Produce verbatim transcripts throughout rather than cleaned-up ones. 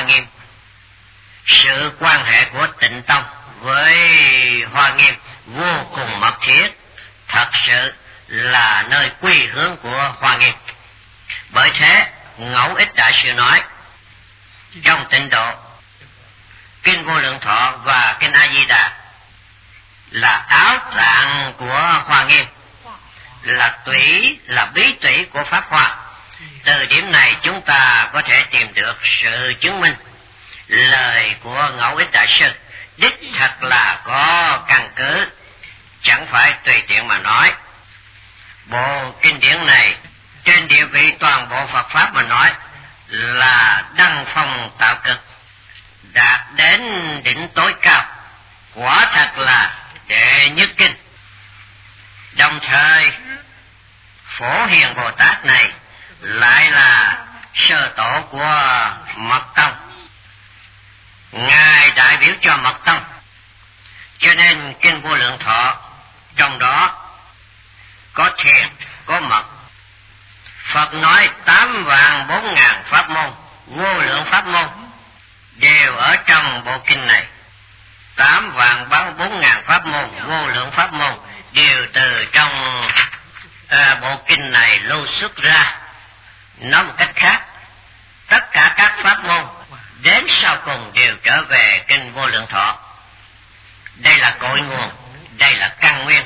Nghiêm. Sự quan hệ của Tịnh Tông với Hoa Nghiêm vô cùng mật thiết, thật sự là nơi quy hướng của Hoa Nghiêm. Bởi thế, Ngẫu Ích Đại Sư nói, trong Tịnh Độ, Kinh Vô Lượng Thọ và Kinh A Di Đà là áo tạng của Hoa Nghiêm, là tủy, là bí tủy của Pháp Hoa. Từ điểm này chúng ta có thể tìm được sự chứng minh lời của Ngẫu Ích Đại Sư đích thật là có căn cứ, chẳng phải tùy tiện mà nói. Bộ kinh điển này trên địa vị toàn bộ Phật Pháp mà nói là đăng phong tạo cực, đạt đến đỉnh tối cao, quả thật là đệ nhất kinh. Đồng thời Phổ Hiền Bồ Tát này lại là sơ tổ của Mật Tông, Ngài đại biểu cho Mật Tông, cho nên Kinh Vô Lượng Thọ trong đó có thiền, có mật. Phật nói tám vạn bốn ngàn pháp môn, vô lượng pháp môn đều ở trong bộ kinh này. Tám vạn bốn ngàn pháp môn, vô lượng pháp môn đều từ trong à, bộ kinh này lưu xuất ra. Nói một cách khác, tất cả các pháp môn đến sau cùng đều trở về Kinh Vô Lượng Thọ. Đây là cội nguồn, đây là căn nguyên.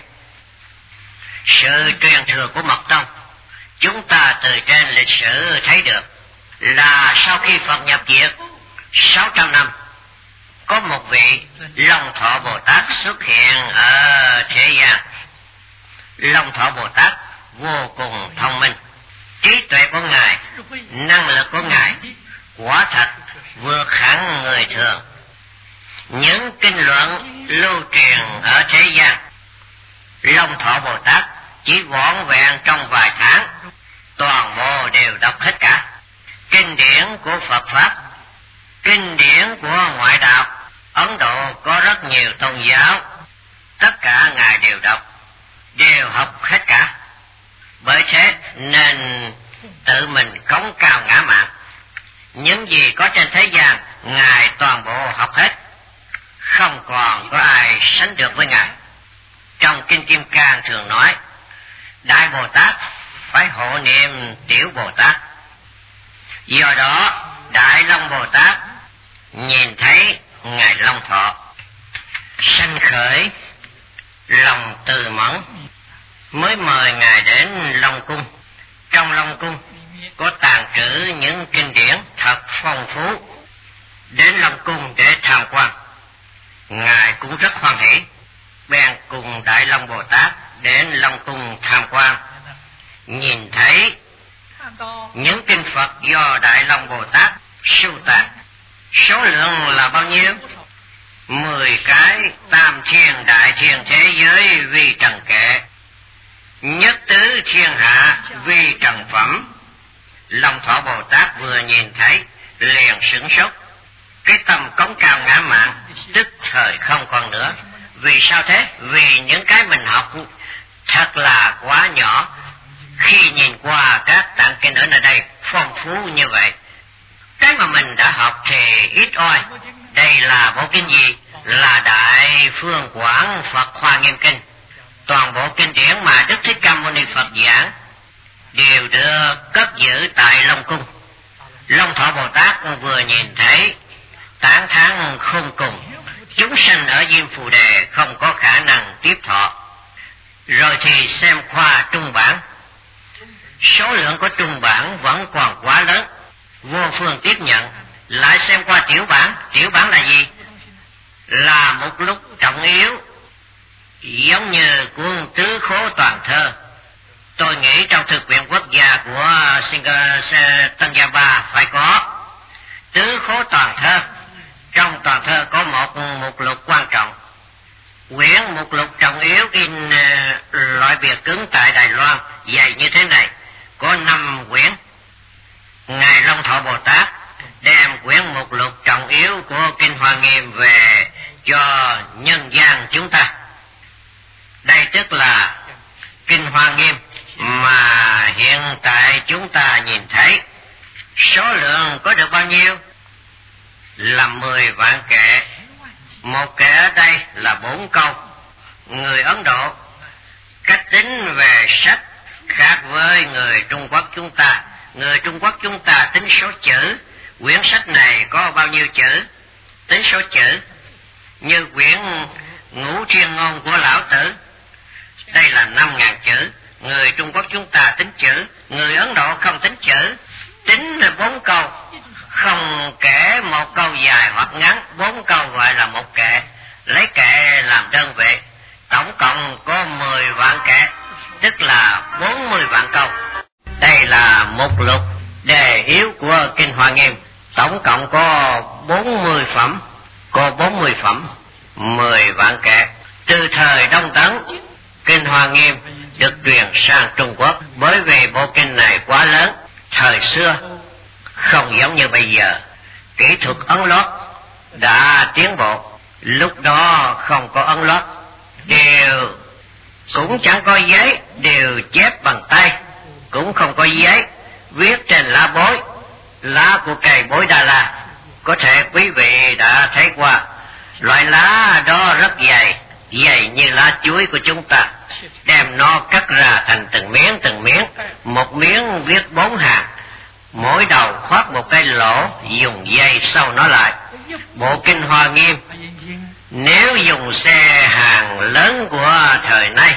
Sự truyền thừa của Mật Tông, chúng ta từ trên lịch sử thấy được là sau khi Phật nhập diệt sáu trăm năm, có một vị Long Thọ Bồ Tát xuất hiện ở thế gian. Long Thọ Bồ Tát vô cùng thông minh, trí tuệ của Ngài, năng lực của Ngài quả thật vượt hẳn người thường. Những kinh luận lưu truyền ở thế gian, Long Thọ Bồ Tát chỉ vỏn vẹn trong vài tháng toàn bộ đều đọc hết cả. Kinh điển của Phật Pháp, kinh điển của ngoại đạo, Ấn Độ có rất nhiều tôn giáo, tất cả Ngài đều đọc, đều học hết cả. Bởi thế nên tự mình cống cao ngã mạn. Những gì có trên thế gian Ngài toàn bộ học hết, không còn có ai sánh được với Ngài. Trong Kinh Kim Cang thường nói, Đại Bồ Tát phải hộ niệm Tiểu Bồ Tát. Do đó Đại Long Bồ Tát nhìn thấy Ngài Long Thọ, sanh khởi lòng từ mẫn, mới mời Ngài đến Long Cung. Trong Long Cung có tàng trữ những kinh điển thật phong phú. Đến Long Cung để tham quan, Ngài cũng rất hoan hỷ, bèn cùng Đại Long Bồ Tát đến Long Cung tham quan. Nhìn thấy những kinh Phật do Đại Long Bồ Tát sưu tạc, số lượng là bao nhiêu? Mười cái tam thiên đại thiên thế giới vi trần kệ, nhất tứ thiên hạ vi trần phẩm. Long Thọ Bồ Tát vừa nhìn thấy liền sửng sốt, cái tâm cống cao ngã mạn tức thời không còn nữa. Vì sao thế? Vì những cái mình học thật là quá nhỏ, khi nhìn qua các tạng kinh ở nơi đây phong phú như vậy. Cái mà mình đã học thì ít oi. Đây là bộ kinh gì? Là Đại Phương Quảng Phật Hoa Nghiêm Kinh. Toàn bộ kinh điển mà Đức Thích Ca Mâu Ni Phật giảng đều được cất giữ tại Long Cung. Long Thọ Bồ Tát vừa nhìn thấy tán thán không cùng, chúng sanh ở Diêm Phù Đề không có khả năng tiếp thọ. Rồi thì xem khoa trung bản, số lượng của trung bản vẫn còn quá lớn, vô phương tiếp nhận. Lại xem qua tiểu bản, tiểu bản là gì? Là một lúc trọng yếu, giống như cuốn Tứ Khố Toàn Thơ. Tôi nghĩ trong thực viện quốc gia của Tân Gia Ba phải có Tứ Khố Toàn Thơ. Trong toàn thơ có một mục lục quan trọng. Quyển mục lục trọng yếu in uh, loại bìa cứng tại Đài Loan dày như thế này, có năm quyển. Ngài Long Thọ Bồ Tát đem quyển mục lục trọng yếu của Kinh Hoa Nghiêm về cho nhân gian chúng ta. Đây tức là Kinh Hoa Nghiêm mà hiện tại chúng ta nhìn thấy. Số lượng có được bao nhiêu? là mười vạn kệ. Một kệ ở đây là bốn câu. Người Ấn Độ cách tính về sách khác với người Trung Quốc chúng ta. Người Trung Quốc chúng ta tính số chữ. Quyển sách này có bao nhiêu chữ? Tính số chữ. Như quyển Ngũ Triên Ngôn của Lão Tử, đây là năm ngàn chữ. Người Trung Quốc chúng ta tính chữ, người Ấn Độ không tính chữ, tính bốn câu, không kể một câu dài hoặc ngắn, bốn câu gọi là một kệ, lấy kệ làm đơn vị. Tổng cộng có mười vạn kệ, tức là bốn mươi vạn câu. Đây là mục lục đề yếu của Kinh Hoa Nghiêm, tổng cộng có bốn mươi phẩm, có bốn mươi phẩm, mười vạn kệ. Từ thời Đông Tấn, Kinh Hoa Nghiêm được truyền sang Trung Quốc, bởi vì bộ kinh này quá lớn. Thời xưa không giống như bây giờ, kỹ thuật ấn lót đã tiến bộ, lúc đó không có ấn lót, đều cũng chẳng có giấy, đều chép bằng tay, cũng không có giấy, viết trên lá bối, lá của cây bối Đà La. Có thể quý vị đã thấy qua, loại lá đó rất dày, dày như lá chuối của chúng ta, đem nó cắt ra thành từng miếng từng miếng, một miếng viết bốn hàng, mỗi đầu khoác một cái lỗ, dùng dây sâu nó lại. Bộ Kinh Hoa Nghiêm nếu dùng xe hàng lớn của thời nay,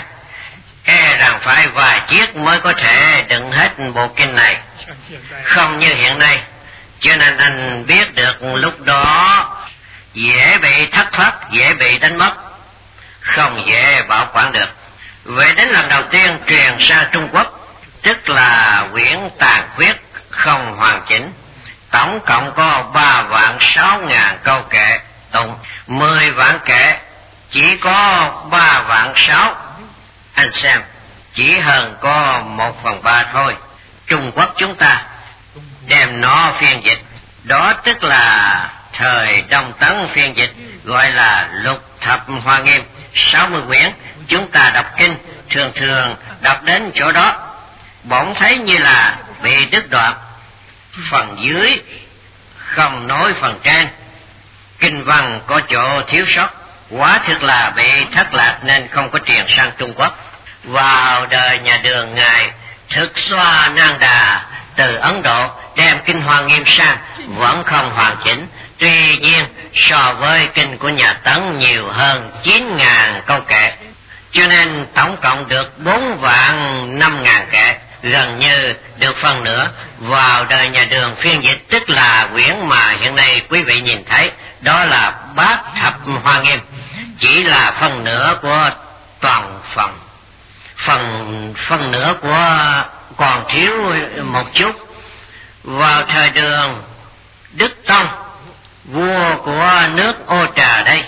e rằng phải vài chiếc mới có thể đựng hết bộ kinh này, không như hiện nay. Cho nên anh biết được lúc đó dễ bị thất thoát, dễ bị đánh mất, không dễ bảo quản được. Vậy đến lần đầu tiên truyền sang Trung Quốc, tức là quyển tàn khuyết không hoàn chỉnh, tổng cộng có ba vạn sáu ngàn câu kệ tụng. Mười vạn kệ chỉ có ba vạn sáu, anh xem, chỉ hơn có một phần ba thôi. Trung Quốc chúng ta đem nó phiên dịch, đó tức là thời Đông Tấn phiên dịch, gọi là Lục Thập Hoa Nghiêm, sáu mươi quyển. Chúng ta đọc kinh thường thường đọc đến chỗ đó, bỗng thấy như là bị đứt đoạn, phần dưới không nối phần trên, kinh văn có chỗ thiếu sót, quả thực là bị thất lạc nên không có truyền sang Trung Quốc. Vào đời nhà Đường, ngài Thực Xoa Nang Đà từ Ấn Độ đem Kinh Hoa Nghiêm sang, vẫn không hoàn chỉnh. Tuy nhiên so với kinh của nhà Tấn nhiều hơn chín ngàn câu kệ, cho nên tổng cộng được bốn vạn năm ngàn kệ, gần như được phần nửa. Vào đời nhà Đường phiên dịch, tức là quyển mà hiện nay quý vị nhìn thấy, đó là Bát Thập Hoa Nghiêm, chỉ là phần nửa của toàn phần, phần phần nửa của còn thiếu một chút. Vào thời Đường, Đức Tông, vua của nước Ô Trà đây,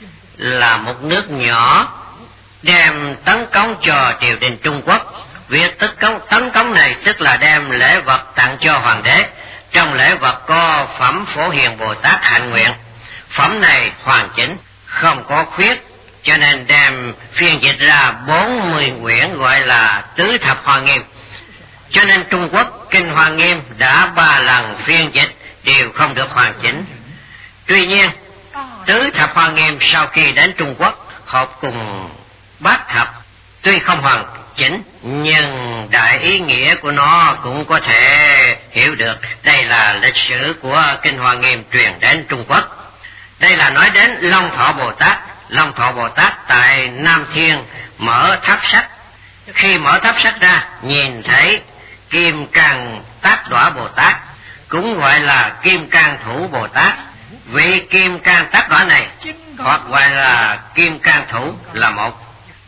là một nước nhỏ, đem tấn cống cho triều đình Trung Quốc. Việc tấn cống, tấn cống này tức là đem lễ vật tặng cho hoàng đế. Trong lễ vật có phẩm Phổ Hiền Bồ Tát hạnh nguyện, phẩm này hoàn chỉnh, không có khuyết, cho nên đem phiên dịch ra bốn mươi quyển, gọi là Tứ Thập Hoa Nghiêm. Cho nên Trung Quốc Kinh Hoa Nghiêm đã ba lần phiên dịch đều không được hoàn chỉnh. Tuy nhiên Tứ Thập Hoa Nghiêm sau khi đến Trung Quốc hợp cùng Bát Thập, tuy không hoàn chỉnh nhưng đại ý nghĩa của nó cũng có thể hiểu được. Đây là lịch sử của Kinh Hoa Nghiêm truyền đến Trung Quốc. Đây là nói đến Long Thọ Bồ Tát. Long Thọ Bồ Tát tại Nam Thiên mở tháp sách, khi mở tháp sách ra nhìn thấy Kim Cang Tác Đọa Bồ Tát, cũng gọi là Kim Cang Thủ Bồ Tát. Vị Kim Cang Tác Đọa này, hoặc gọi là Kim Cang Thủ, là một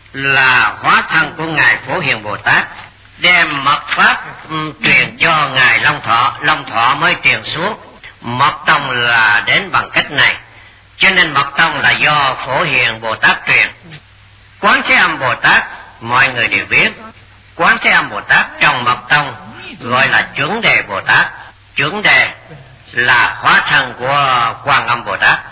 là hóa thân của ngài Phổ Hiền Bồ Tát, đem mật pháp truyền cho ngài Long Thọ, Long Thọ mới truyền xuống. Mật tông là đến bằng cách này, cho nên mật tông là do Phổ Hiền Bồ Tát truyền. Quán Thế Âm Bồ Tát mọi người đều biết, Quán Thế Âm Bồ Tát trong mật tông gọi là Chuẩn Đề Bồ Tát. Chuẩn Đề là hóa thân của Quan Âm Bồ Tát,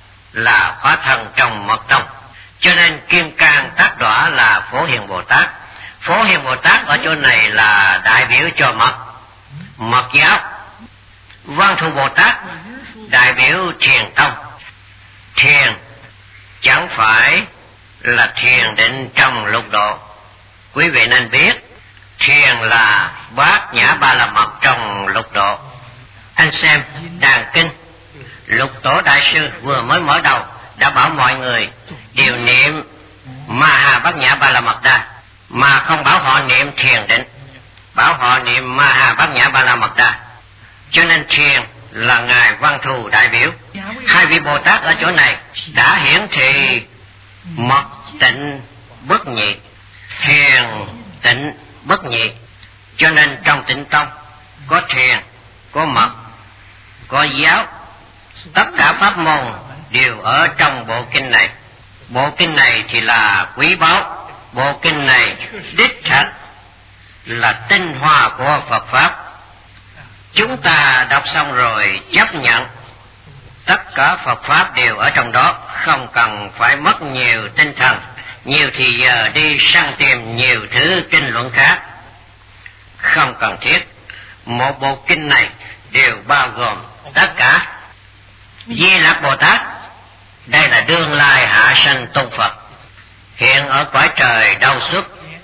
là hóa thân trong mật tông, cho nên Kim Cang Tác Đọa là Phổ Hiền Bồ Tát. Phổ Hiền Bồ Tát ở chỗ này là đại biểu cho mật, mật giáo. Văn Thù Bồ Tát đại biểu Thiền Tông. Thiền chẳng phải là thiền định trong lục độ. Quý vị nên biết, thiền là bát nhã ba la mật trong lục độ. Anh xem đàn kinh, Lục Tổ Đại Sư vừa mới mở đầu đã bảo mọi người đều niệm Ma Ha Bát Nhã Ba La Mật Đa, mà không bảo họ niệm thiền định, bảo họ niệm Ma Ha Bát Nhã Ba La Mật Đa. Cho nên thiền là Ngài Văn Thù đại biểu. Hai vị Bồ Tát ở chỗ này đã hiển thị mật tịnh bất nhị, thiền tịnh bất nhị. Cho nên trong Tịnh Tông có thiền, có mật, có giáo, tất cả pháp môn đều ở trong bộ kinh này. Bộ kinh này thì là quý báu, bộ kinh này đích thật là tinh hoa của Phật Pháp. Chúng ta đọc xong rồi chấp nhận tất cả Phật Pháp đều ở trong đó, không cần phải mất nhiều tinh thần, nhiều thì giờ đi săn tìm nhiều thứ kinh luận khác. Không cần thiết, một bộ kinh này đều bao gồm tất cả. Di Lặc Bồ Tát, đây là đương lai hạ sanh tôn Phật, hiện ở cõi trời Đâu Xuất,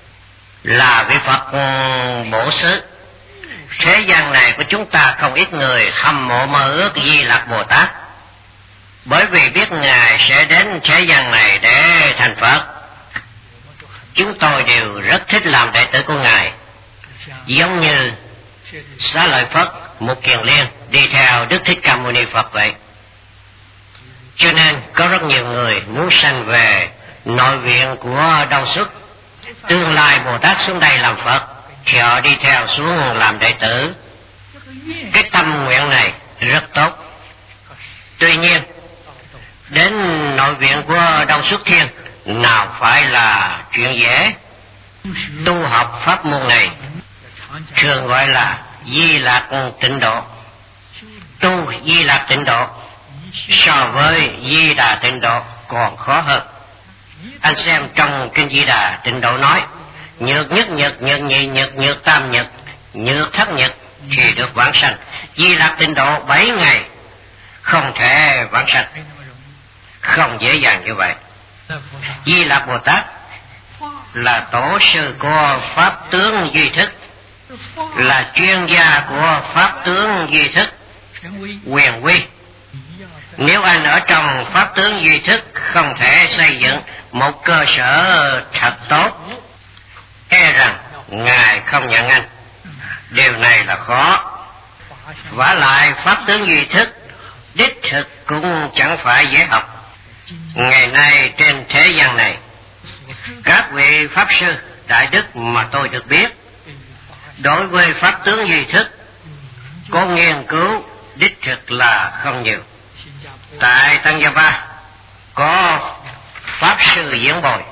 là vị Phật bổ xứ. Thế gian này của chúng ta không ít người hâm mộ mơ ước Di Lặc Bồ Tát, bởi vì biết Ngài sẽ đến thế gian này để thành Phật. Chúng tôi đều rất thích làm đệ tử của Ngài, giống như Xá Lợi Phất, Mục Kiền Liên đi theo Đức Thích Ca Mâu Ni Phật vậy. Cho nên có rất nhiều người muốn sanh về nội viện của Đâu Xuất, tương lai Bồ Tát xuống đây làm Phật thì họ đi theo xuống làm đệ tử. Cái tâm nguyện này rất tốt. Tuy nhiên đến nội viện của Đâu Xuất Thiên nào phải là chuyện dễ. Tu học pháp môn này thường gọi là Di Lạc Tịnh Độ. Tu Di Lạc Tịnh Độ so với Di Đà Tịnh Độ còn khó hơn. Anh xem trong kinh Di Đà Tịnh Độ nói nhược nhất nhược, nhược nhị nhược, nhược tam nhược, nhược thất nhược thì được vãng sanh. Di Lạc Tịnh Độ bảy ngày không thể vãng sanh, không dễ dàng như vậy. Di Lạc Bồ Tát là tổ sư của pháp tướng duy thức, là chuyên gia của pháp tướng duy thức, quyền quy. Nếu anh ở trong pháp tướng duy thức không thể xây dựng một cơ sở thật tốt, e rằng Ngài không nhận anh. Điều này là khó. Vả lại pháp tướng duy thức đích thực cũng chẳng phải dễ học. Ngày nay trên thế gian này, các vị pháp sư đại đức mà tôi được biết, đối với pháp tướng duy thức có nghiên cứu đích thực là không nhiều. Tại Tăng Gia Ba có pháp sư Diễn Bồi,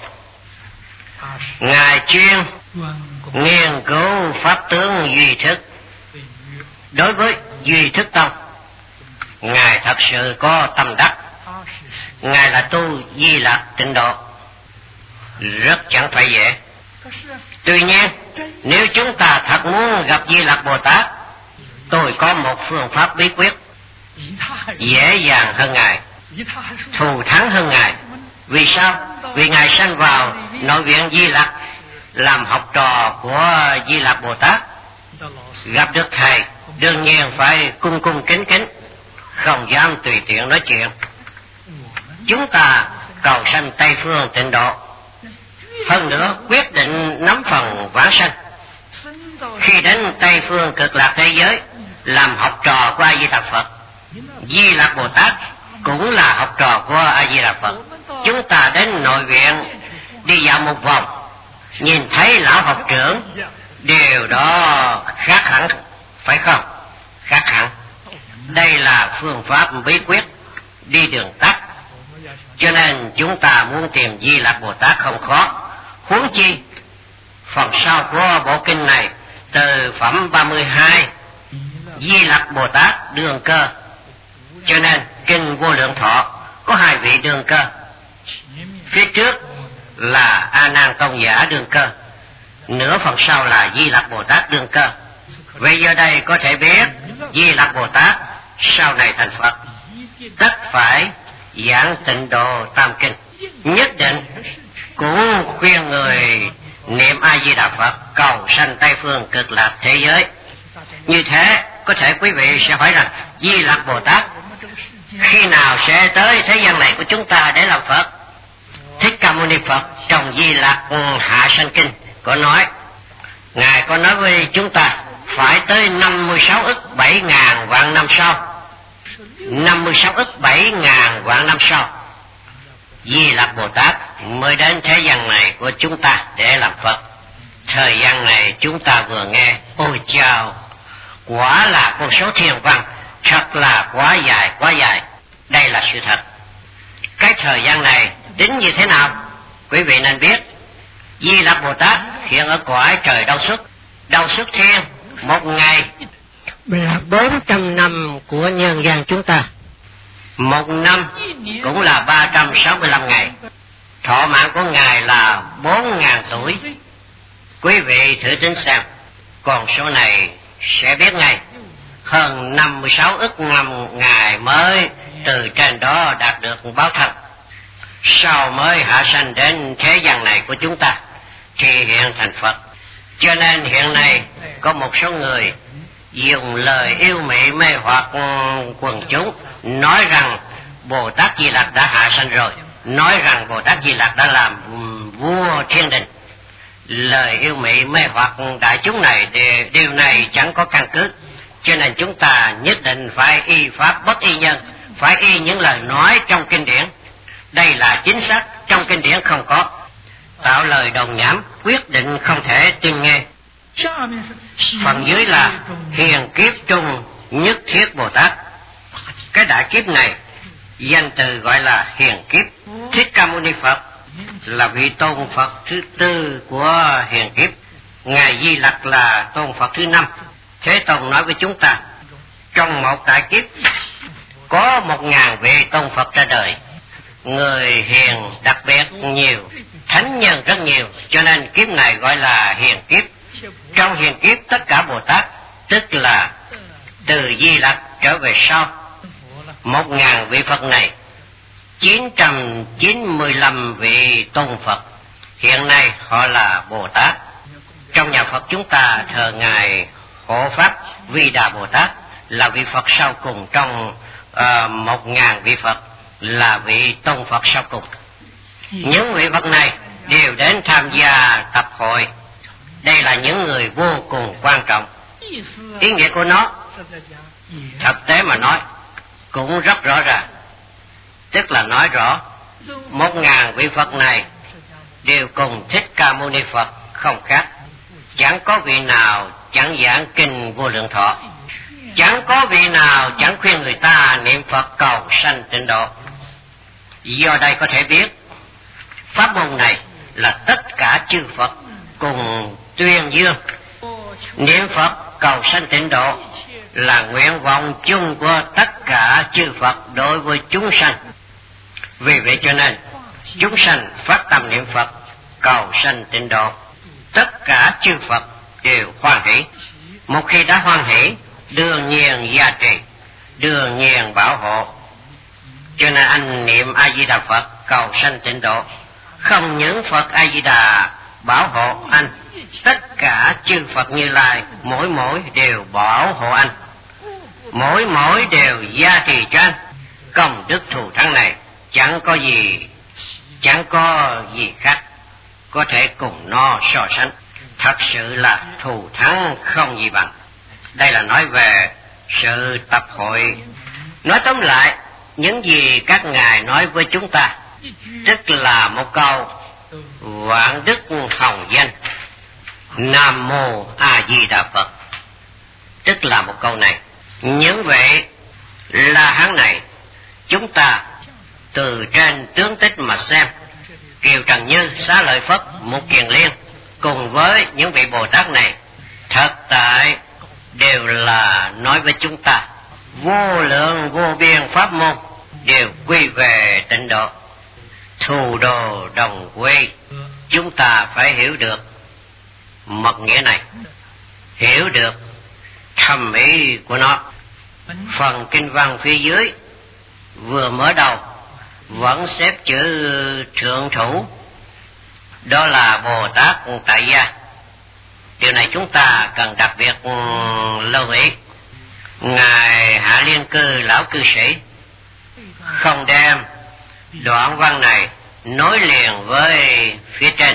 Ngài chuyên nghiên cứu pháp tướng duy thức. Đối với duy thức tông, Ngài thật sự có tâm đắc. Ngài là tu Di Lạc Tịnh Độ, rất chẳng phải dễ. Tuy nhiên nếu chúng ta thật muốn gặp Di Lặc Bồ Tát, tôi có một phương pháp bí quyết dễ dàng hơn Ngài, thù thắng hơn Ngài. Vì sao? Vì Ngài sanh vào nội viện Di Lặc làm học trò của Di Lặc Bồ Tát. Gặp được Thầy đương nhiên phải cung cung kính kính, không dám tùy tiện nói chuyện. Chúng ta cầu sanh Tây Phương Tịnh Độ, hơn nữa quyết định nắm phần vãng sanh. Khi đến Tây Phương Cực Lạc thế giới làm học trò của A Di Đà Phật, Di Lặc Bồ Tát cũng là học trò của A Di Đà Phật. Chúng ta đến nội viện đi dạo một vòng, nhìn thấy lão học trưởng, điều đó khác hẳn, phải không? Khác hẳn. Đây là phương pháp bí quyết đi đường tắt. Cho nên chúng ta muốn tìm Di Lặc Bồ Tát không khó. Huống chi phần sau của bộ kinh này, từ phẩm ba mươi hai, Di Lặc Bồ Tát đương cơ. Cho nên kinh Vô Lượng Thọ có hai vị đương cơ. Phía trước là A Nan Tôn giả đương cơ, nửa phần sau là Di Lặc Bồ Tát đương cơ. Vậy giờ đây có thể biết Di Lặc Bồ Tát sau này thành Phật tất phải giảng Tịnh Độ Tam Kinh, nhất định cũng khuyên người niệm A Di Đà Phật cầu sanh Tây phương Cực Lạc thế giới. Như thế có thể quý vị sẽ hỏi rằng Di Lặc Bồ Tát khi nào sẽ tới thế gian này của chúng ta để làm Phật? Thích Ca Mâu Ni Phật trong Di Lặc Hạ Sanh Kinh có nói, Ngài có nói với chúng ta phải tới năm mươi sáu ức bảy ngàn vạn năm sau, năm mươi sáu ức bảy ngàn vạn năm sau Di Lặc Bồ Tát mới đến thế gian này của chúng ta để làm Phật. Thời gian này chúng ta vừa nghe, ôi chao, quả là con số thiên văn, thật là quá dài quá dài. Đây là sự thật. Cái thời gian này tính như thế nào? Quý vị nên biết. Di Lặc Bồ Tát hiện ở cõi trời Đâu Xuất. Đâu Xuất Thiên một ngày là bốn trăm năm của nhân gian chúng ta. Một năm cũng là ba trăm sáu mươi lăm ngày. Thọ mạng của Ngài là bốn ngàn tuổi. Quý vị thử tính xem, con số này sẽ biết ngay. Hơn năm mươi sáu ức năm Ngài mới từ trên đó đạt được báo thân, sau mới hạ sanh đến thế gian này của chúng ta thì hiện thành Phật. Cho nên hiện nay có một số người dùng lời yêu mị mê hoặc quần chúng nói rằng Bồ Tát Di Lặc đã hạ sanh rồi, nói rằng Bồ Tát Di Lặc đã làm vua thiên đình. Lời yêu mị mê hoặc đại chúng này, điều này chẳng có căn cứ. Cho nên chúng ta nhất định phải y pháp bất y nhân, phải y những lời nói trong kinh điển. Đây là chính xác, trong kinh điển không có. Tạo lời đồn nhảm quyết định không thể tin nghe. Phần dưới là hiền kiếp trung nhất thiết Bồ Tát. Cái đại kiếp này danh từ gọi là hiền kiếp. Thích Ca Mâu Ni Phật là vị tôn Phật thứ tư của hiền kiếp. Ngài Di Lặc là tôn Phật thứ năm. Thế Tôn nói với chúng ta, trong một đại kiếp có một ngàn vị tôn Phật ra đời. Người hiền đặc biệt nhiều, thánh nhân rất nhiều, cho nên kiếp này gọi là hiền kiếp. Trong hiền kiếp tất cả Bồ Tát, tức là từ Di Lặc trở về sau, một ngàn vị Phật này, chín trăm chín mươi lăm vị tôn Phật, hiện nay họ là Bồ Tát. Trong nhà Phật chúng ta thờ Ngài Hộ Pháp Vi Đà Bồ Tát là vị Phật sau cùng trong uh, một ngàn vị Phật, là vị tôn Phật sau cùng. Những vị Phật này đều đến tham gia tập hội. Đây là những người vô cùng quan trọng. Ý nghĩa của nó thực tế mà nói cũng rất rõ ràng, tức là nói rõ một ngàn vị Phật này đều cùng Thích Ca Mâu Ni Phật không khác. Chẳng có vị nào chẳng giảng kinh Vô Lượng Thọ, chẳng có vị nào chẳng khuyên người ta niệm Phật cầu sanh tịnh độ. Do đây có thể biết pháp môn này là tất cả chư Phật cùng tuyên dương. Niệm Phật cầu sanh tịnh độ là nguyện vọng chung của tất cả chư Phật đối với chúng sanh. Vì vậy cho nên chúng sanh phát tâm niệm Phật cầu sanh tịnh độ, tất cả chư Phật đều hoan hỷ. Một khi đã hoan hỷ, đương nhiên gia trì, đương nhiên bảo hộ. Cho nên anh niệm A Di Đà Phật cầu sanh tịnh độ, không những Phật A Di Đà bảo hộ anh, tất cả chư Phật Như Lai mỗi mỗi đều bảo hộ anh, mỗi mỗi đều gia trì cho anh. Công đức thù thắng này chẳng có gì, chẳng có gì khác có thể cùng nó so sánh. Thật sự là thù thắng không gì bằng. Đây là nói về sự tập hội. Nói tóm lại, những gì các ngài nói với chúng ta, tức là một câu vạn đức hồng danh Nam Mô A Di Đà Phật, tức là một câu này. Những vị La Hán này, chúng ta từ trên tướng tích mà xem, Kiều Trần Như, Xá Lợi Phất, Mục Kiền Liên cùng với những vị Bồ Tát này, thật tại đều là nói với chúng ta vô lượng vô biên pháp môn đều quy về tịnh độ, thù đồ đồng quy. Chúng ta phải hiểu được mật nghĩa này, hiểu được thâm ý của nó. Phần kinh văn phía dưới vừa mở đầu vẫn xếp chữ thượng thủ, đó là Bồ Tát Tại Gia. Điều này chúng ta cần đặc biệt lưu ý. Ngài Hạ Liên Cư lão cư sĩ không đem đoạn văn này nối liền với phía trên,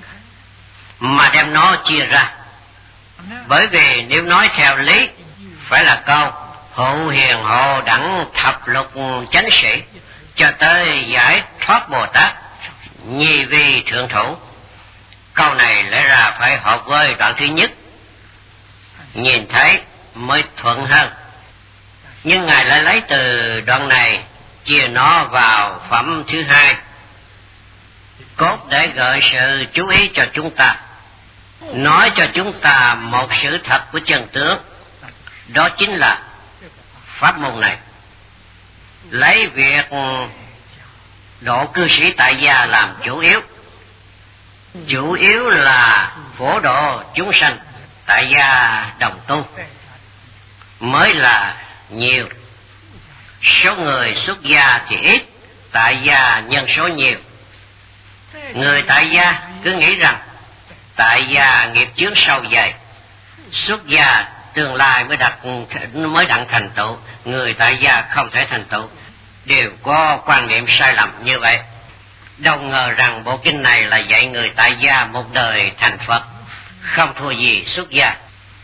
mà đem nó chia ra. Bởi vì nếu nói theo lý phải là câu hữu hiền hộ đẳng thập lục chánh sĩ cho tới giải thoát Bồ Tát nhi vi thượng thủ. Câu này lẽ ra phải hợp với đoạn thứ nhất, nhìn thấy mới thuận hơn. Nhưng Ngài lại lấy từ đoạn này chia nó vào phẩm thứ hai, cốt để gợi sự chú ý cho chúng ta, nói cho chúng ta một sự thật của chân tướng. Đó chính là pháp môn này lấy việc độ cư sĩ tại gia làm chủ yếu, chủ yếu là phổ độ chúng sanh tại gia đồng tu mới là nhiều. Số người xuất gia thì ít, tại gia nhân số nhiều. Người tại gia cứ nghĩ rằng tại gia nghiệp chướng sâu dày, xuất gia tương lai mới đặt mới đặng thành tựu, người tại gia không thể thành tựu, đều có quan niệm sai lầm như vậy. Đâu ngờ rằng bộ kinh này là dạy người tại gia một đời thành Phật, không thua gì xuất gia.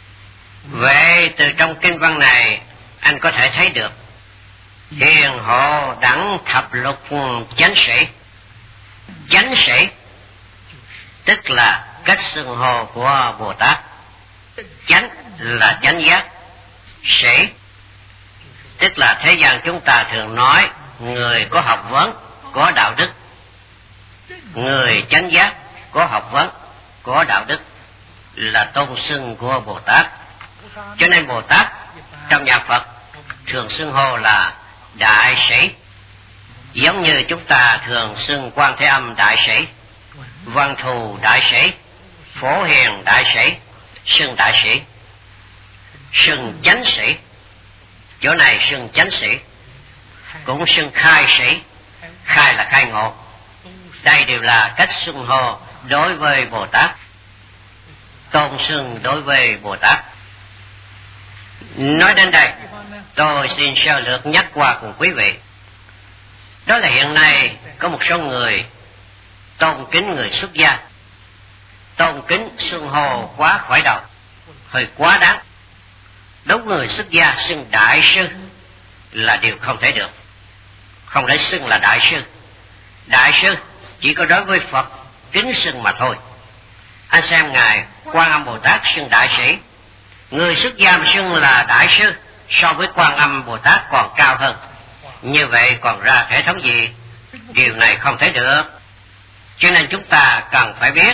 Vậy từ trong kinh văn này anh có thể thấy được hiền hộ đẳng thập lục chánh sĩ. Chánh sĩ tức là cách xưng hô của Bồ Tát. Chánh là chánh giác, sĩ tức là thế gian chúng ta thường nói người có học vấn, có đạo đức. Người chánh giác, có học vấn, có đạo đức là tôn xưng của Bồ Tát. Cho nên Bồ Tát trong nhà Phật thường xưng hô là đại sĩ, giống như chúng ta thường xưng Quan Thế Âm đại sĩ, Văn Thù đại sĩ, Phổ Hiền đại sĩ, xưng đại sĩ. Xưng chánh sĩ, chỗ này xưng chánh sĩ, cũng xưng khai sĩ, khai là khai ngộ. Đây đều là cách xưng hô đối với Bồ Tát, tôn xưng đối với Bồ Tát. Nói đến đây, tôi xin sơ lược nhắc qua cùng quý vị. Đó là hiện nay có một số người tôn kính người xuất gia, tôn kính xưng hô quá khỏi đầu, hơi quá đáng. Đúng người xuất gia xưng đại sư là điều không thể được, không thể xưng là đại sư. Đại sư chỉ có đối với Phật kính xưng mà thôi. Anh xem ngài Quan Âm Bồ Tát xưng đại sĩ, người xuất gia mà xưng là đại sư, so với Quan Âm Bồ Tát còn cao hơn. Như vậy còn ra thể thống gì? Điều này không thể được. Cho nên chúng ta cần phải biết,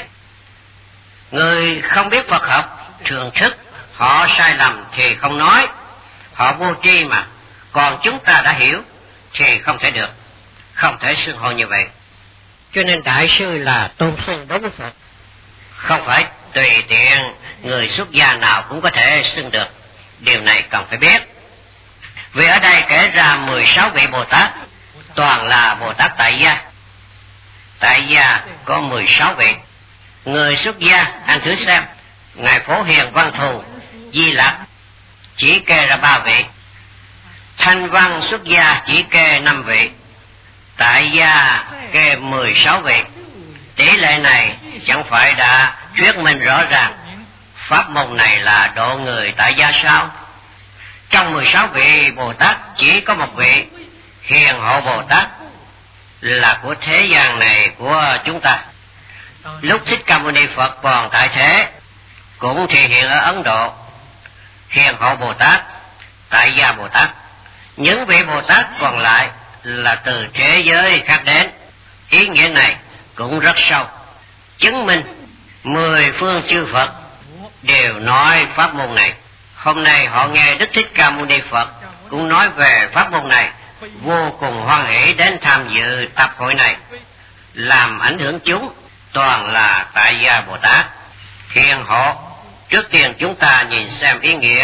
người không biết Phật học thường thức, họ sai lầm thì không nói, họ vô tri mà. Còn chúng ta đã hiểu thì không thể được, không thể xưng hô như vậy. Cho nên đại sư là tôn xưng đối với Phật, không phải tùy tiện người xuất gia nào cũng có thể xưng được. Điều này cần phải biết. Vì ở đây kể ra mười sáu vị Bồ Tát, toàn là Bồ Tát tại gia. Tại gia có mười sáu vị. Người xuất gia, anh thử xem, ngài Phổ Hiền, Văn Thù, Di Lặc chỉ kê ra ba vị, Thanh Văn xuất gia chỉ kê năm vị, tại gia kê mười sáu vị. Tỷ lệ này chẳng phải đã thuyết minh rõ ràng pháp môn này là độ người tại gia sao? Trong mười sáu vị Bồ Tát chỉ có một vị Hiền Hộ Bồ Tát là của thế gian này của chúng ta. Lúc Thích Ca Mâu Ni Phật còn tại thế cũng thể hiện ở Ấn Độ, Hiền Hộ Bồ Tát, tại gia Bồ Tát. Những vị Bồ Tát còn lại là từ thế giới khác đến. Ý nghĩa này cũng rất sâu, chứng minh mười phương chư Phật đều nói pháp môn này. Hôm nay họ nghe Đức Thích Ca Mâu Ni Phật cũng nói về pháp môn này, vô cùng hoan hỷ đến tham dự tập hội này. Làm ảnh hưởng chúng toàn là tại gia Bồ Tát. Hiền Hộ, trước tiên chúng ta nhìn xem ý nghĩa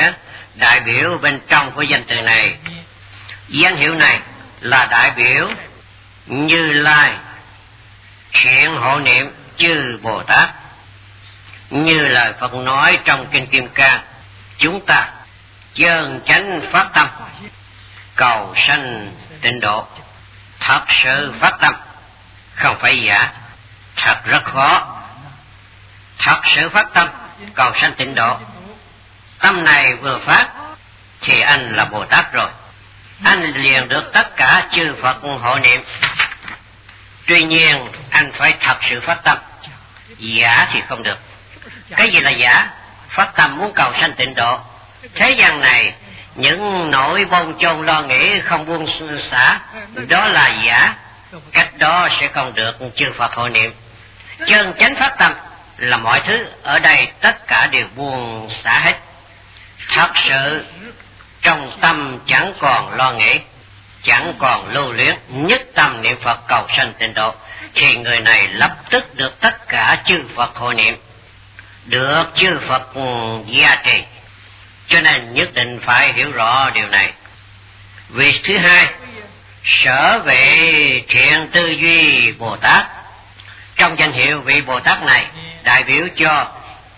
đại biểu bên trong của danh từ này. Danh hiệu này là đại biểu Như Lai hiện hộ niệm chư Bồ Tát. Như lời Phật nói trong Kinh Kim Cang, chúng ta chân chánh phát tâm cầu sanh tịnh độ. Thật sự phát tâm, không phải giả, thật rất khó. Thật sự phát tâm cầu sanh tịnh độ, tâm này vừa phát thì anh là Bồ Tát rồi, anh liền được tất cả chư Phật hộ niệm. Tuy nhiên anh phải thật sự phát tâm, giả thì không được. Cái gì là giả? Phát tâm muốn cầu sanh tịnh độ. Thế gian này những nỗi bôn chôn lo nghĩ không buông xả, đó là giả. Cách đó sẽ không được chư Phật hộ niệm. Chân chánh phát tâm là mọi thứ ở đây tất cả đều buông xả hết. Thật sự trong tâm chẳng còn lo nghĩ, chẳng còn lưu luyến, nhất tâm niệm Phật cầu sanh tịnh độ, thì người này lập tức được tất cả chư Phật hộ niệm, được chư Phật gia trì. Cho nên nhất định phải hiểu rõ điều này. Việc thứ hai, sở vệ thiện tư duy Bồ Tát. Trong danh hiệu vị Bồ Tát này đại biểu cho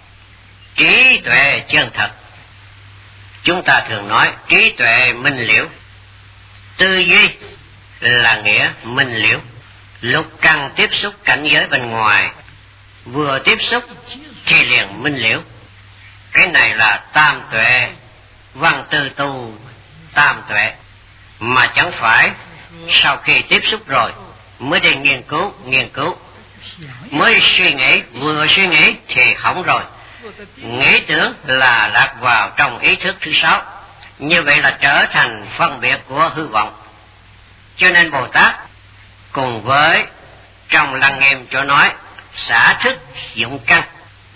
trí tuệ chân thật. Chúng ta thường nói trí tuệ minh liễu, tư duy là nghĩa minh liễu. Lúc cần tiếp xúc cảnh giới bên ngoài, vừa tiếp xúc thì liền minh liễu. Cái này là tam tuệ, văn tư tu tam tuệ, mà chẳng phải sau khi tiếp xúc rồi mới đi nghiên cứu, nghiên cứu mới suy nghĩ, vừa suy nghĩ thì hỏng rồi. Nghĩ tưởng là lạc vào trong ý thức thứ sáu, như vậy là trở thành phân biệt của hư vọng. Cho nên Bồ Tát cùng với trong Lăng Nghiêm chỗ nói xả thức dụng căn,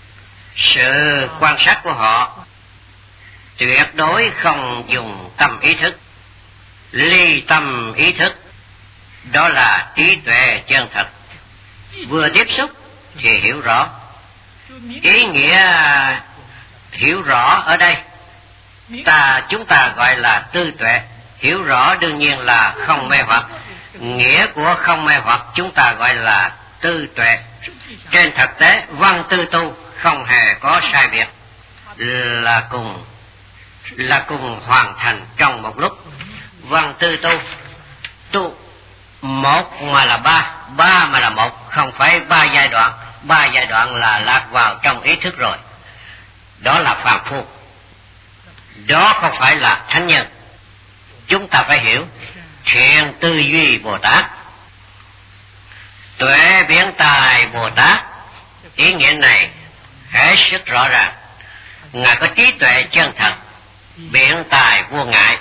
sự quan sát của họ tuyệt đối không dùng tâm ý thức, ly tâm ý thức, đó là trí tuệ chân thật. Vừa tiếp xúc thì hiểu rõ. Ý nghĩa hiểu rõ ở đây ta chúng ta gọi là tư tuệ. Hiểu rõ đương nhiên là không mê hoặc, nghĩa của không mê hoặc chúng ta gọi là tư tuệ. Trên thực tế văn tư tu không hề có sai biệt, là cùng là cùng hoàn thành trong một lúc. Văn tư tu tu một mà là ba, ba mà là một, không phải ba giai đoạn. Ba giai đoạn là lạc vào trong ý thức rồi, đó là phàm phu, đó không phải là thánh nhân. Chúng ta phải hiểu thiện tư duy Bồ Tát, tuệ biến tài Bồ Tát. Ý nghĩa này hết sức rõ ràng. Ngài có trí tuệ chân thật, biện tài vô ngại,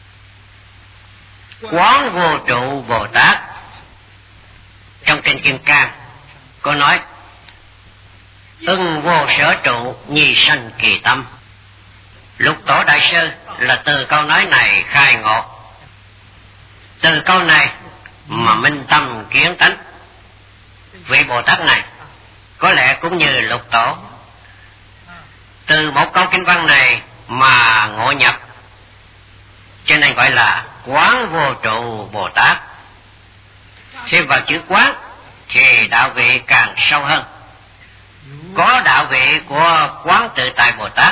quán vô trụ Bồ Tát. Trong Kinh Kim Cang có nói ưng vô sở trụ nhi sanh kỳ tâm. Lục Tổ Đại Sư là từ câu nói này khai ngộ. Từ câu này mà minh tâm kiến tánh. Vị Bồ Tát này có lẽ cũng như Lục Tổ, từ một câu kinh văn này mà ngộ nhập, cho nên gọi là quán vô trụ Bồ Tát. Thêm vào chữ quán thì đạo vị càng sâu hơn. Có đạo vị của quán tự tại Bồ Tát.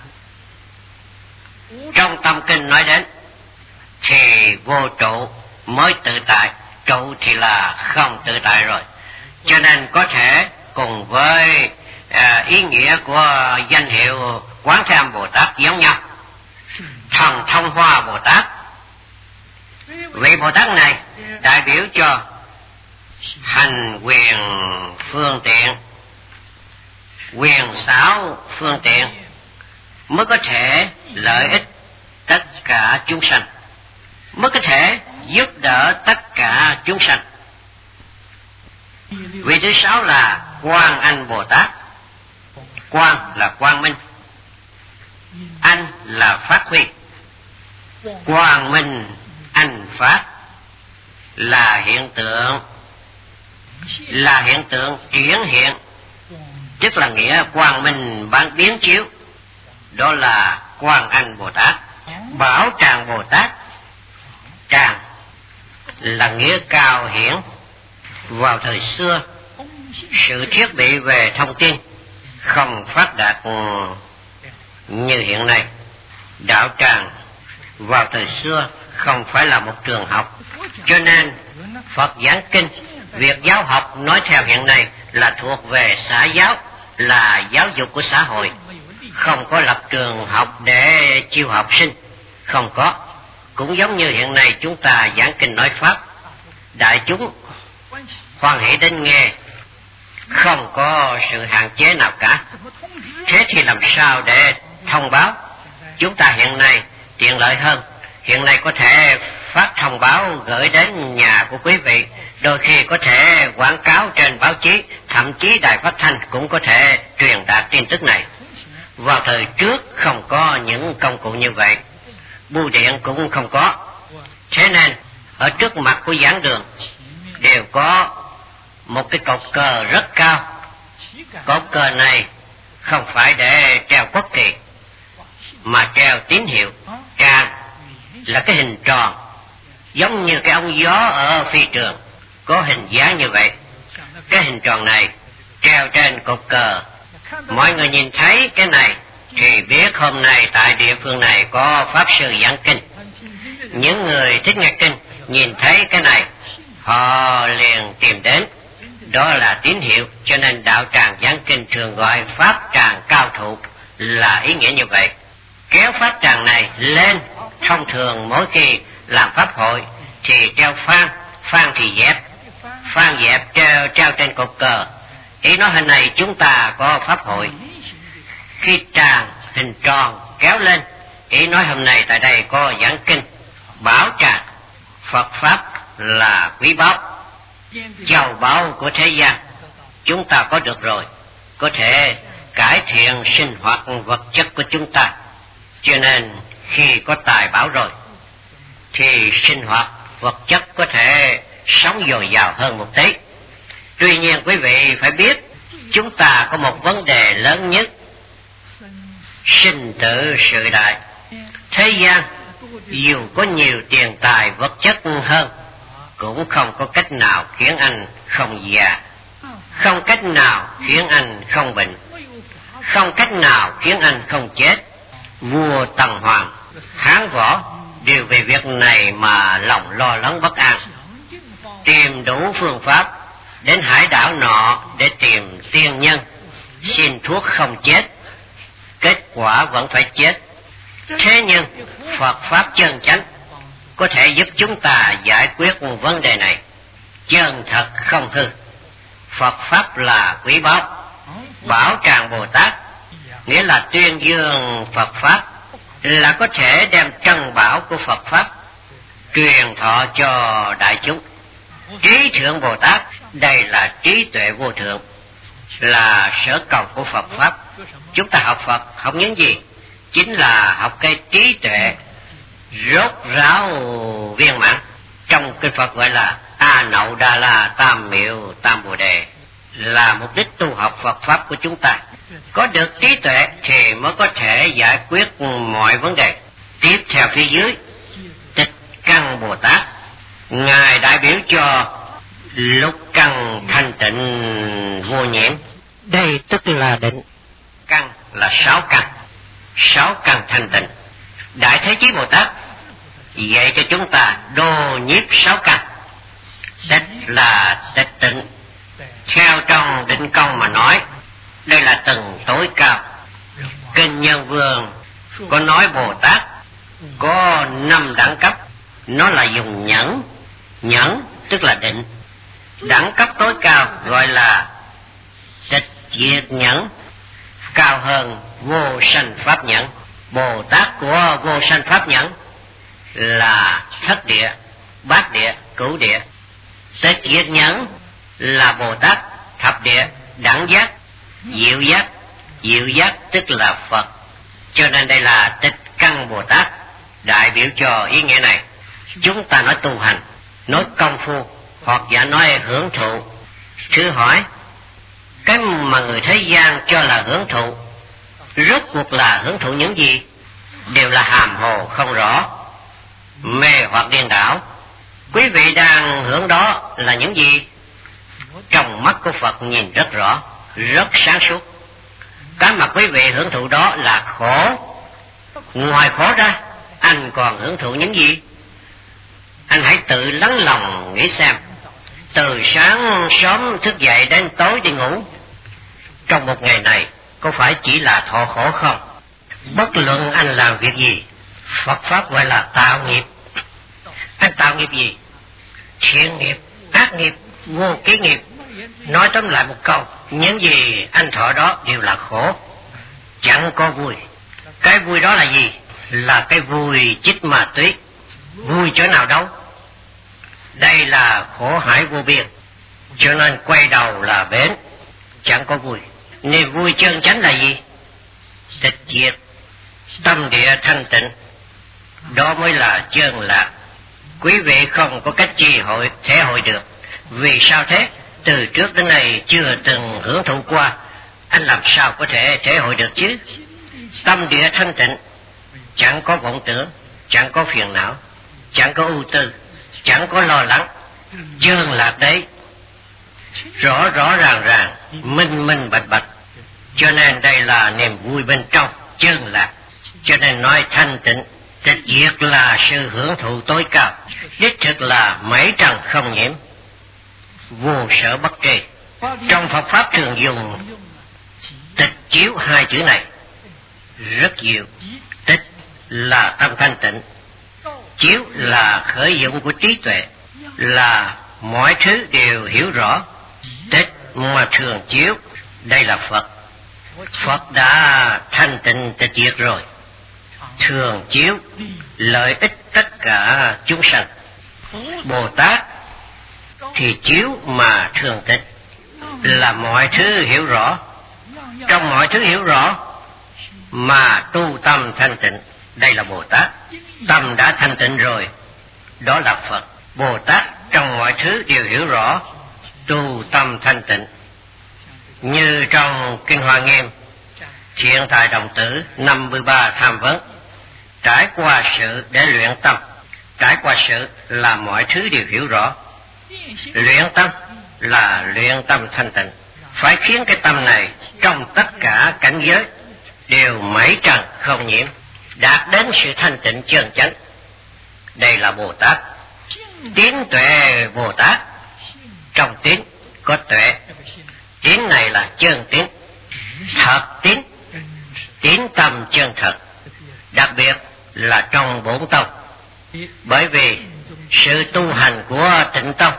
Trong tâm kinh nói đến thì vô trụ mới tự tại, trụ thì là không tự tại rồi. Cho nên có thể cùng với à, ý nghĩa của danh hiệu Quán Thế Âm Bồ Tát giống nhau. Thần Thông Hoa Bồ Tát, vị Bồ Tát này đại biểu cho hành quyền phương tiện, quyền xảo phương tiện, mới có thể lợi ích tất cả chúng sanh, mới có thể giúp đỡ tất cả chúng sanh. Vị thứ sáu là Quan Anh Bồ Tát. Quan là quang minh, anh là phát huy. Quang minh anh phát là hiện tượng, là hiện tượng chuyển hiện, tức là nghĩa quang minh bán biến chiếu, đó là Quan Anh Bồ Tát, Bảo Tràng Bồ Tát. Tràng là nghĩa cao hiển. Vào thời xưa, sự thiết bị về thông tin không phát đạt như hiện nay. Đạo tràng vào thời xưa không phải là một trường học, cho nên Phật giảng kinh, việc giáo học nói theo hiện nay là thuộc về xã giáo, là giáo dục của xã hội, không có lập trường học để chiêu học sinh, không có. Cũng giống như hiện nay chúng ta giảng kinh nói pháp, đại chúng hoan hỷ đến nghe, không có sự hạn chế nào cả. Thế thì làm sao để thông báo? Chúng ta hiện nay tiện lợi hơn, hiện nay có thể phát thông báo gửi đến nhà của quý vị, đôi khi có thể quảng cáo trên báo chí, thậm chí đài phát thanh cũng có thể truyền đạt tin tức này. Vào thời trước không có những công cụ như vậy, bưu điện cũng không có, thế nên ở trước mặt của giảng đường đều có một cái cột cờ rất cao. Cột cờ này không phải để treo quốc kỳ, mà treo tín hiệu. Tràng là cái hình tròn, giống như cái ống gió ở phi trường, có hình dáng như vậy. Cái hình tròn này treo trên cột cờ, mọi người nhìn thấy cái này thì biết hôm nay tại địa phương này có pháp sư giảng kinh. Những người thích nghe kinh nhìn thấy cái này, họ liền tìm đến, đó là tín hiệu. Cho nên đạo tràng giảng kinh thường gọi pháp tràng cao thụ, là ý nghĩa như vậy. Kéo pháp tràng này lên, thông thường mỗi khi làm pháp hội thì treo phan, phan thì dẹp, phan dẹp treo, treo trên cột cờ. Ý nói hôm nay chúng ta có pháp hội, khi tràng hình tròn kéo lên, ý nói hôm nay tại đây có giảng kinh. Bảo tràng, Phật pháp là quý báu, châu báu của thế gian. Chúng ta có được rồi, có thể cải thiện sinh hoạt vật chất của chúng ta. Cho nên khi có tài bảo rồi thì sinh hoạt vật chất có thể sống dồi dào hơn một tí. Tuy nhiên quý vị phải biết, chúng ta có một vấn đề lớn nhất: sinh tử sự đại. Thế gian dù có nhiều tiền tài vật chất hơn, cũng không có cách nào khiến anh không già, không cách nào khiến anh không bệnh, không cách nào khiến anh không chết. Vua Tần Hoàng, Hán Võ đều về việc này mà lòng lo lắng bất an, tìm đủ phương pháp đến hải đảo nọ để tìm tiên nhân, xin thuốc không chết, kết quả vẫn phải chết. Thế nhưng Phật pháp chân chánh có thể giúp chúng ta giải quyết vấn đề này, chân thật không hư. Phật pháp là quý báu. Bảo Tràng Bồ Tát nghĩa là tuyên dương Phật pháp, là có thể đem trân bảo của Phật pháp truyền thọ cho đại chúng. Trí Thượng Bồ Tát, đây là trí tuệ vô thượng, là sở cầu của Phật pháp. Chúng ta học Phật học những gì? Chính là học cái trí tuệ rốt ráo viên mãn. Trong kinh Phật gọi là A Nậu Đa La Tam Miệu Tam Bồ Đề, là mục đích tu học Phật pháp của chúng ta. Có được trí tuệ thì mới có thể giải quyết mọi vấn đề. Tiếp theo phía dưới, Tịch Căn Bồ Tát, ngài đại biểu cho lục căn thanh tịnh vô nhiễm. Đây tức là định. Căn là sáu căn, sáu căn thanh tịnh. Đại Thế Chí Bồ Tát dạy cho chúng ta đô nhiếp sáu căn. Tịch là tịch tịnh. Theo trong định công mà nói, đây là tầng tối cao. Kinh Nhân Vương có nói Bồ Tát có năm đẳng cấp. Nó là dùng nhẫn. Nhẫn tức là định. Đẳng cấp tối cao gọi là tịch diệt nhẫn, cao hơn vô sanh pháp nhẫn. Bồ Tát của vô sanh pháp nhẫn là thất địa, bát địa, cửu địa. Tịch diệt nhẫn là Bồ Tát thập địa, đẳng giác, diệu giác. Diệu giác tức là Phật. Cho nên đây là Tịch Căn Bồ Tát, đại biểu cho ý nghĩa này. Chúng ta nói tu hành, nói công phu, hoặc giả nói hưởng thụ. Thử hỏi, cái mà người thế gian cho là hưởng thụ, rốt cuộc là hưởng thụ những gì? đều là hàm hồ không rõ, mê hoặc điên đảo. Quý vị đang hưởng đó là những gì? Trong mắt của Phật nhìn rất rõ, rất sáng suốt. Cái mà quý vị hưởng thụ đó là khổ. Ngoài khổ ra, anh còn hưởng thụ những gì? Anh hãy tự lắng lòng nghĩ xem. Từ sáng sớm thức dậy đến tối đi ngủ, trong một ngày này có phải chỉ là thọ khổ không? Bất luận anh làm việc gì, Phật Pháp gọi là tạo nghiệp. Anh tạo nghiệp gì? Thiện nghiệp, ác nghiệp, vô ký nghiệp. Nói tóm lại một câu, những gì anh thọ đó đều là khổ, chẳng có vui. Cái vui đó là gì? Là cái vui chích ma túy. Vui chỗ nào đâu? Đây là khổ hải vô biên, cho nên quay đầu là bến, chẳng có vui. Niềm vui chân chánh là gì? Tịch diệt, tâm địa thanh tịnh, đó mới là chân lạc. Quý vị không có cách chi hội thể hội được. Vì sao thế? Từ trước đến nay chưa từng hưởng thụ qua, anh làm sao có thể thể hội được chứ? Tâm địa thanh tịnh, chẳng có vọng tưởng, chẳng có phiền não, chẳng có ưu tư, chẳng có lo lắng. Chân lạc đấy, rõ rõ ràng ràng, minh minh bạch bạch. Cho nên đây là niềm vui bên trong, chân lạc. Cho nên nói thanh tịnh, tịch diệt là sự hưởng thụ tối cao. Đích thực là mấy trần không nhiễm, vô sở bất tri. Trong Phật Pháp thường dùng tịch chiếu hai chữ này rất nhiều. Tịch là tâm thanh tịnh, chiếu là khởi dụng của trí tuệ, là mọi thứ đều hiểu rõ. Tịch mà thường chiếu, đây là Phật. Phật đã thanh tịnh tịch diệt rồi, thường chiếu lợi ích tất cả chúng sanh. Bồ Tát thì chiếu mà thường tịch, là mọi thứ hiểu rõ. Trong mọi thứ hiểu rõ mà tu tâm thanh tịnh, đây là Bồ Tát. Tâm đã thanh tịnh rồi, đó là Phật. Bồ Tát trong mọi thứ đều hiểu rõ, tu tâm thanh tịnh. Như trong Kinh Hoa Nghiêm, Thiện Tài Đồng Tử năm mươi ba tham vấn, trải qua sự để luyện tâm. Trải qua sự là mọi thứ đều hiểu rõ. Luyện tâm là luyện tâm thanh tịnh. Phải khiến cái tâm này trong tất cả cảnh giới đều mấy trần không nhiễm, đạt đến sự thanh tịnh chân chánh. Đây là Bồ Tát. Tín tuệ Bồ Tát, trong tín có tuệ. Tín này là chân tín, thật tín, tín tâm chân thật. Đặc biệt là trong bổn tông, bởi vì sự tu hành của Tịnh Tông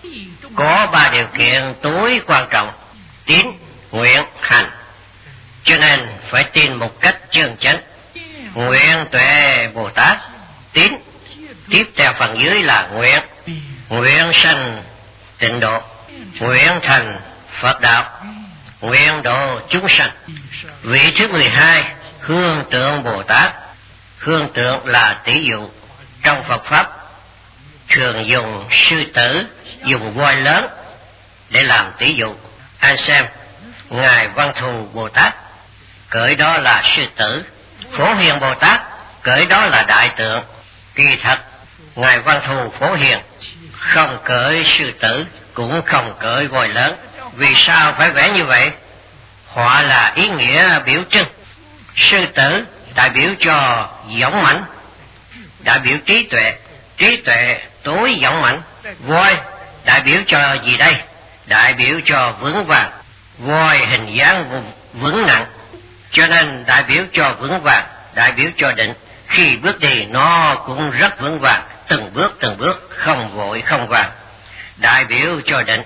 có ba điều kiện tối quan trọng: tín, nguyện, hành. Cho nên phải tin một cách chân chánh. Nguyện tuệ Bồ Tát, tín, tiếp theo phần dưới là nguyện. Nguyện sanh tịnh độ, nguyện thành Phật đạo, nguyện độ chúng sanh. Vị thứ mười hai, hương tượng Bồ Tát. Hương tượng là tỷ dụ. Trong Phật Pháp thường dùng sư tử, dùng voi lớn để làm tỷ dụ. Anh xem, Ngài Văn Thù Bồ Tát cởi đó là sư tử, Phổ Hiền Bồ Tát cởi đó là đại tượng. Kỳ thật Ngài Văn Thù Phổ Hiền không cởi sư tử, cũng không cởi voi lớn. Vì sao phải vẽ như vậy? Họa là ý nghĩa biểu trưng. Sư tử đại biểu cho dũng mãnh, đại biểu trí tuệ, trí tuệ tối dũng mãnh. Voi đại biểu cho gì đây? Đại biểu cho vững vàng. Voi hình dáng vững nặng, cho nên đại biểu cho vững vàng, đại biểu cho định. Khi bước đi nó cũng rất vững vàng, từng bước từng bước, không vội không vàng, đại biểu cho định.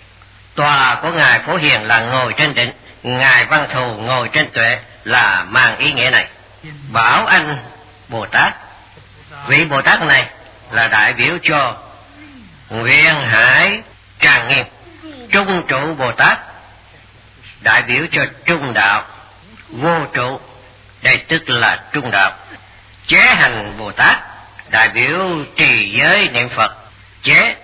Tòa của Ngài Phổ Hiền là ngồi trên định, Ngài Văn Thù ngồi trên tuệ, là mang ý nghĩa này. Bảo Anh Bồ Tát, vị Bồ Tát này là đại biểu cho nguyện hải tràng nghiêm. Trung trụ Bồ Tát đại biểu cho trung đạo. Vô trụ đây tức là trung đạo. Chế hành Bồ Tát đại biểu trì giới niệm Phật. Chế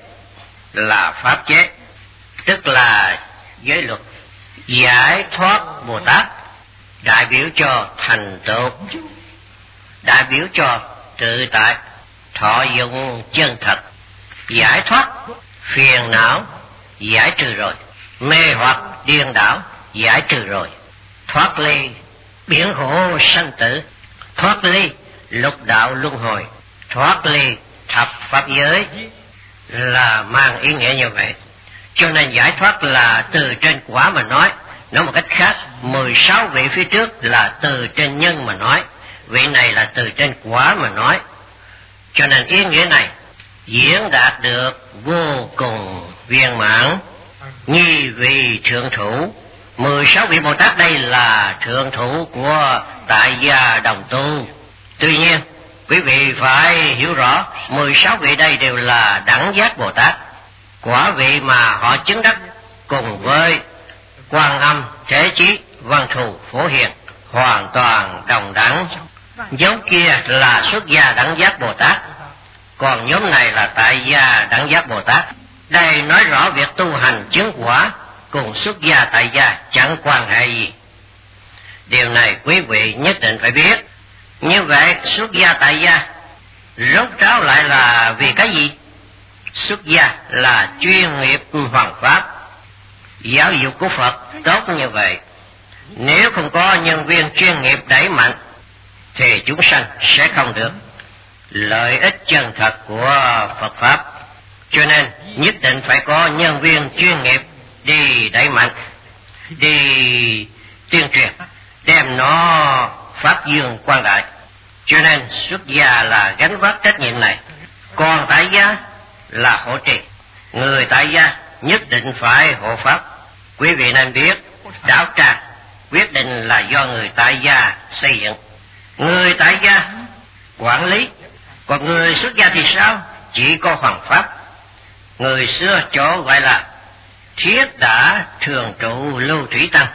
là pháp chế, tức là giới luật. Giải thoát Bồ Tát đại biểu cho thành tựu, đại biểu cho tự tại, thọ dụng chân thật, giải thoát phiền não, giải trừ rồi, mê hoặc điên đảo, giải trừ rồi, thoát ly biển khổ sanh tử, thoát ly lục đạo luân hồi, thoát ly thập pháp giới, là mang ý nghĩa như vậy. Cho nên giải thoát là từ trên quả mà nói. Nói một cách khác, mười sáu vị phía trước là từ trên nhân mà nói, vị này là từ trên quả mà nói. Cho nên ý nghĩa này diễn đạt được vô cùng viên mãn. Nhi vị thượng thủ, mười sáu vị Bồ Tát đây là thượng thủ của tại gia đồng tu. Tuy nhiên quý vị phải hiểu rõ, mười sáu vị đây đều là đẳng giác Bồ Tát. Quả vị mà họ chứng đắc cùng với Quan Âm, Thế Chí, Văn Thù, Phổ Hiền hoàn toàn đồng đẳng. Nhóm kia là xuất gia đẳng giác Bồ Tát, còn nhóm này là tại gia đẳng giác Bồ Tát. Đây nói rõ việc tu hành chứng quả cùng xuất gia tại gia chẳng quan hệ gì. Điều này quý vị nhất định phải biết. Như vậy xuất gia tại gia rốt ráo lại là vì cái gì? Xuất gia là chuyên nghiệp hoằng pháp. Giáo dục của Phật tốt như vậy, nếu không có nhân viên chuyên nghiệp đẩy mạnh thì chúng sanh sẽ không được lợi ích chân thật của Phật Pháp. Cho nên nhất định phải có nhân viên chuyên nghiệp đi đẩy mạnh, đi tuyên truyền, đem nó Pháp dương quang đại. Cho nên xuất gia là gánh vác trách nhiệm này. Còn tại gia là hộ trì. Người tại gia nhất định phải hộ Pháp. Quý vị nên biết, đạo tràng quyết định là do người tại gia xây dựng, người tại gia quản lý. Còn người xuất gia thì sao? Chỉ có hoằng pháp. Người xưa chỗ gọi là thiết đã thường trụ lưu thủy tăng.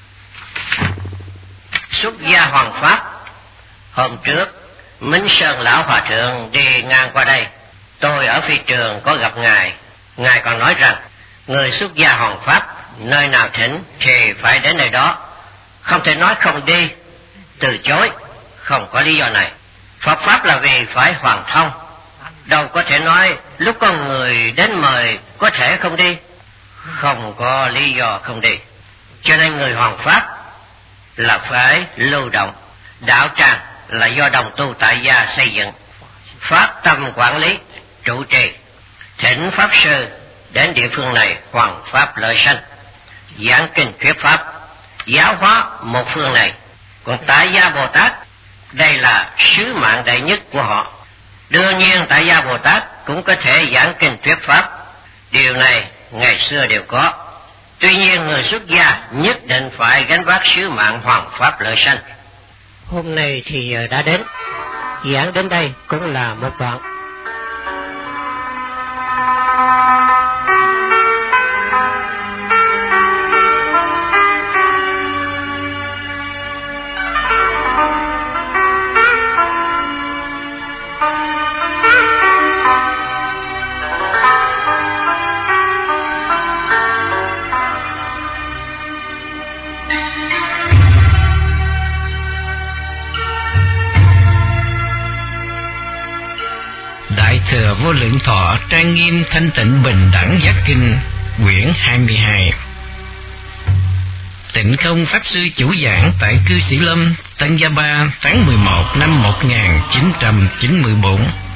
Xuất gia hoằng pháp. Hôm trước Minh Sơn lão hòa thượng đi ngang qua đây, tôi ở phi trường có gặp ngài. Ngài còn nói rằng người xuất gia hoằng pháp nơi nào thỉnh thì phải đến nơi đó, không thể nói không đi, từ chối, không có lý do này. Phật Pháp là vì phải hoàn thông, đâu có thể nói lúc có người đến mời có thể không đi, không có lý do không đi. Cho nên người hoàn Pháp là phải lưu động. Đạo tràng là do đồng tu tại gia xây dựng, phát tâm quản lý, trụ trì, thỉnh Pháp Sư đến địa phương này hoàn Pháp lợi sanh, giảng kinh thuyết Pháp, giáo hóa một phương này. Còn tại gia Bồ Tát, đây là sứ mạng đệ nhất của họ. Đương nhiên tại gia Bồ Tát cũng có thể giảng kinh thuyết Pháp, điều này ngày xưa đều có. Tuy nhiên người xuất gia nhất định phải gánh vác sứ mạng hoàn Pháp lợi sanh. Hôm nay thì giờ đã đến, giảng đến đây cũng là một đoạn. Thừa Vô Lượng Thọ Trang Nghiêm Thanh Tịnh Bình Đẳng Giác Kinh quyển hai mươi hai. Tịnh Không Pháp Sư chủ giảng tại Cư Sĩ Lâm, Tân Gia Ba, tháng mười một năm một nghìn chín trăm chín mươi bốn.